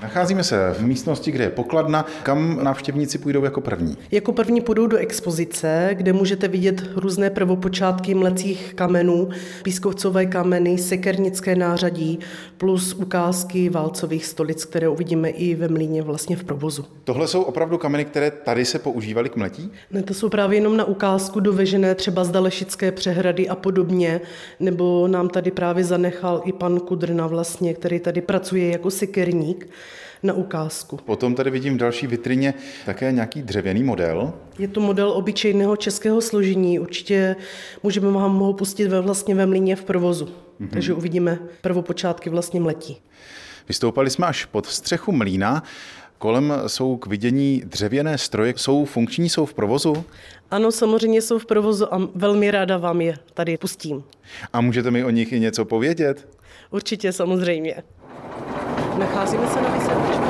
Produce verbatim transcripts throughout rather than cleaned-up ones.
Nacházíme se v místnosti, kde je pokladna. Kam návštěvníci půjdou jako první? Jako první půjdou do expozice, kde můžete vidět různé prvopočátky mlecích kamenů, pískovcové kameny, sekernické nářadí, plus ukázky válcových stolic, které uvidíme i ve mlýně vlastně v provozu. Tohle jsou opravdu kameny, které tady se používaly k mletí? Ne, to jsou právě jenom na ukázku dovežené třeba z Dalešické přehrady a podobně, nebo nám tady právě zanechal i pan Kudrna vlastně, který tady pracuje jako sekerník na ukázku. Potom tady vidím v další vitrině také nějaký dřevěný model. Je to model obyčejného českého složení, určitě můžeme vám ho pustit ve, vlastně ve mlýně v provozu, mm-hmm. takže uvidíme prvopočátky vlastně mletí. Vystoupali jsme až pod střechu mlýna. Kolem jsou k vidění dřevěné stroje. Jsou funkční, jsou v provozu? Ano, samozřejmě jsou v provozu a velmi ráda vám je tady pustím. A můžete mi o nich i něco povědět? Určitě, samozřejmě. Nacházíme se na vysvětličku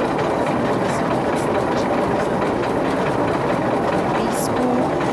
písku,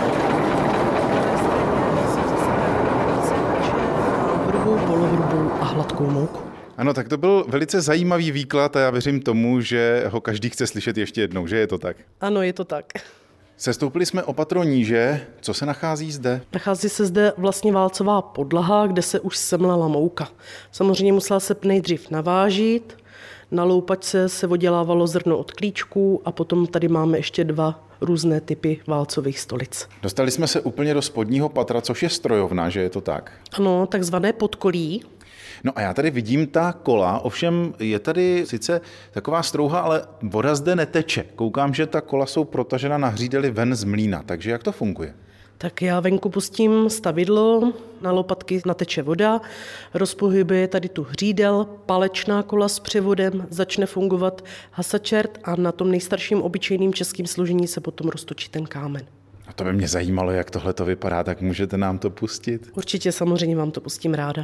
hrubou, polohrubou a hladkou mouku. Ano, tak to byl velice zajímavý výklad a já věřím tomu, že ho každý chce slyšet ještě jednou, že je to tak? Ano, je to tak. Sestoupili jsme o patro níže. Co se nachází zde? Nachází se zde vlastně válcová podlaha, kde se už semlala mouka. Samozřejmě musela se nejdřív navážit, na loupačce se oddělávalo zrno od klíčků a potom tady máme ještě dva různé typy válcových stolic. Dostali jsme se úplně do spodního patra, což je strojovna, že je to tak? Ano, takzvané podkolí. No a já tady vidím ta kola, ovšem je tady sice taková strouha, ale voda zde neteče. Koukám, že ta kola jsou protažena na hřídeli ven z mlýna, takže jak to funguje? Tak já venku pustím stavidlo, na lopatky nateče voda, rozpohybuje tady tu hřídel, palečná kola s převodem, začne fungovat hasačert a na tom nejstarším obyčejným českým složení se potom roztočí ten kámen. A to by mě zajímalo, jak tohle to vypadá, tak můžete nám to pustit? Určitě, samozřejmě vám to pustím ráda.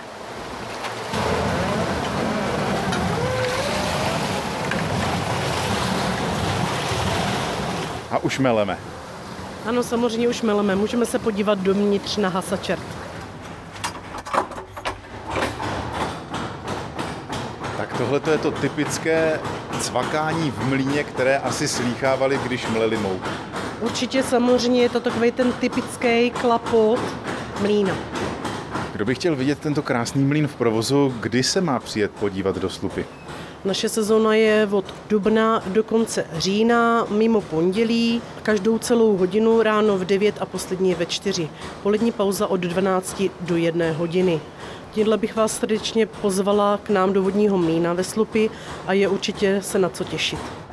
A už meleme. Ano, samozřejmě už meleme. Můžeme se podívat dovnitř na hasačert. Tak tohle je to typické cvakání v mlýně, které asi slýchávali, když mleli mouku. Určitě samozřejmě je to takový ten typický klapot mlýna. Kdo by chtěl vidět tento krásný mlýn v provozu, kdy se má přijet podívat do Slupy? Naše sezóna je od dubna do konce října, mimo pondělí, každou celou hodinu, ráno v devět a poslední je ve čtyři. Polední pauza od dvanácti do jedné hodiny. Tímhle bych vás srdečně pozvala k nám do vodního mlýna ve Slupy a je určitě se na co těšit.